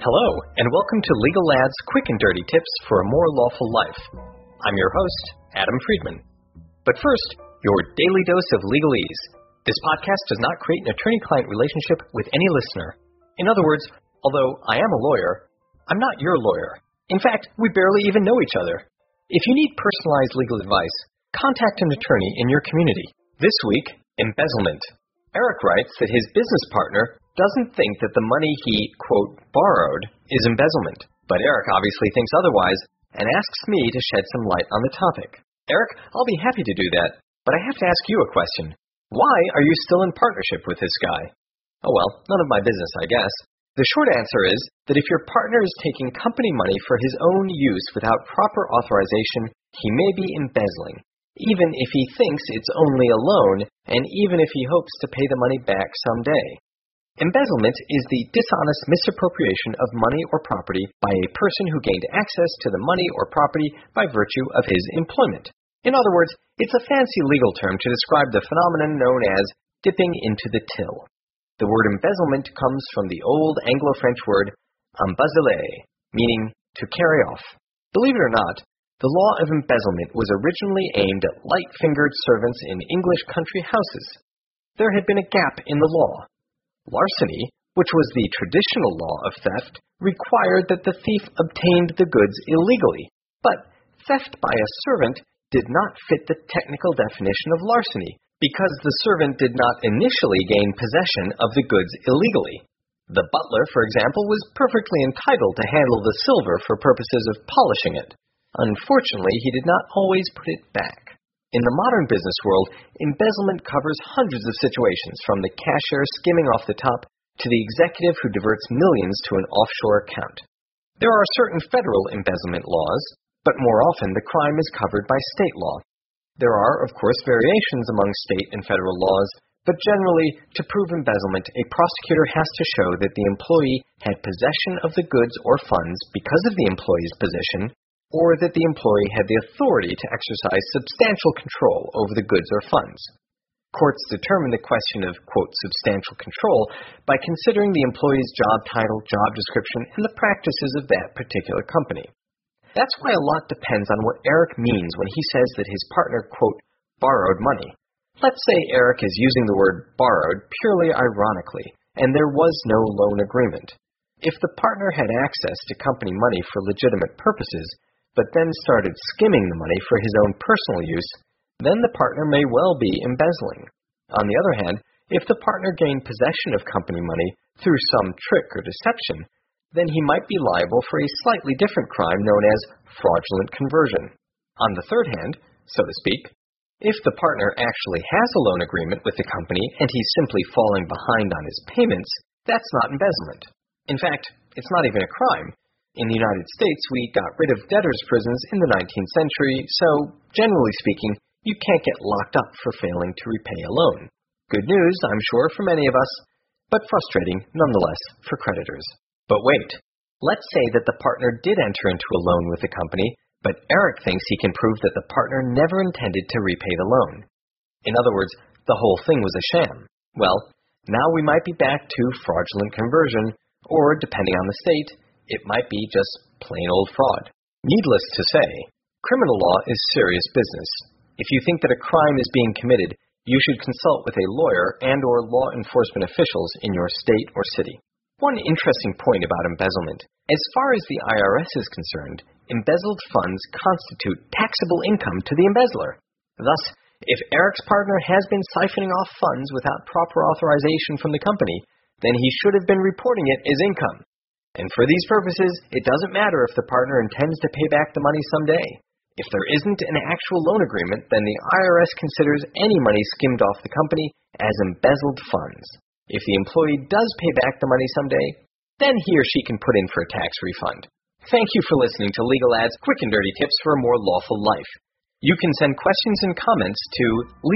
Hello, and welcome to Legal Lad's Quick and Dirty Tips for a More Lawful Life. I'm your host, Adam Friedman. But first, your daily dose of legalese. This podcast does not create an attorney-client relationship with any listener. In other words, although I am a lawyer, I'm not your lawyer. In fact, we barely even know each other. If you need personalized legal advice, contact an attorney in your community. This week, embezzlement. Eric writes that his business partner doesn't think that the money he, quote, borrowed is embezzlement. But Eric obviously thinks otherwise and asks me to shed some light on the topic. Eric, I'll be happy to do that, but I have to ask you a question. Why are you still in partnership with this guy? Oh well, none of my business, I guess. The short answer is that if your partner is taking company money for his own use without proper authorization, he may be embezzling, even if he thinks it's only a loan and even if he hopes to pay the money back someday. Embezzlement is the dishonest misappropriation of money or property by a person who gained access to the money or property by virtue of his employment. In other words, it's a fancy legal term to describe the phenomenon known as dipping into the till. The word embezzlement comes from the old Anglo-French word embezzler, meaning to carry off. Believe it or not, the law of embezzlement was originally aimed at light-fingered servants in English country houses. There had been a gap in the law. Larceny, which was the traditional law of theft, required that the thief obtained the goods illegally, but theft by a servant did not fit the technical definition of larceny because the servant did not initially gain possession of the goods illegally. The butler, for example, was perfectly entitled to handle the silver for purposes of polishing it. Unfortunately, he did not always put it back. In the modern business world, embezzlement covers hundreds of situations, from the cashier skimming off the top to the executive who diverts millions to an offshore account. There are certain federal embezzlement laws, but more often the crime is covered by state law. There are, of course, variations among state and federal laws, but generally, to prove embezzlement, a prosecutor has to show that the employee had possession of the goods or funds because of the employee's position, or that the employee had the authority to exercise substantial control over the goods or funds. Courts determine the question of, quote, substantial control by considering the employee's job title, job description, and the practices of that particular company. That's why a lot depends on what Eric means when he says that his partner, quote, borrowed money. Let's say Eric is using the word borrowed purely ironically, and there was no loan agreement. If the partner had access to company money for legitimate purposes, but then started skimming the money for his own personal use, then the partner may well be embezzling. On the other hand, if the partner gained possession of company money through some trick or deception, then he might be liable for a slightly different crime known as fraudulent conversion. On the third hand, so to speak, if the partner actually has a loan agreement with the company and he's simply falling behind on his payments, that's not embezzlement. In fact, it's not even a crime. In the United States, we got rid of debtors' prisons in the 19th century, so, generally speaking, you can't get locked up for failing to repay a loan. Good news, I'm sure, for many of us, but frustrating, nonetheless, for creditors. But wait, let's say that the partner did enter into a loan with the company, but Eric thinks he can prove that the partner never intended to repay the loan. In other words, the whole thing was a sham. Well, now we might be back to fraudulent conversion, or, depending on the state, it might be just plain old fraud. Needless to say, criminal law is serious business. If you think that a crime is being committed, you should consult with a lawyer and/or law enforcement officials in your state or city. One interesting point about embezzlement: as far as the IRS is concerned, embezzled funds constitute taxable income to the embezzler. Thus, if Eric's partner has been siphoning off funds without proper authorization from the company, then he should have been reporting it as income. And for these purposes, it doesn't matter if the partner intends to pay back the money someday. If there isn't an actual loan agreement, then the IRS considers any money skimmed off the company as embezzled funds. If the employee does pay back the money someday, then he or she can put in for a tax refund. Thank you for listening to Legal Lad's Quick and Dirty Tips for a More Lawful Life. You can send questions and comments to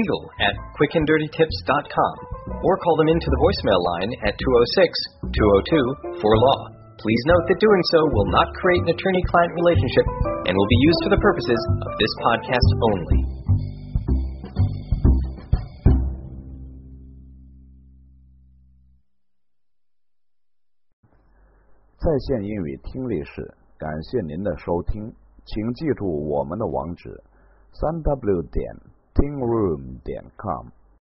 legal@quickanddirtytips.com or call them into the voicemail line at 206-202-4LAW. Please note that doing so will not create an attorney-client relationship and will be used for the purposes of this podcast only. 在线英语听力室，感谢您的收听，请记住我们的网址：3w.tingroom.com。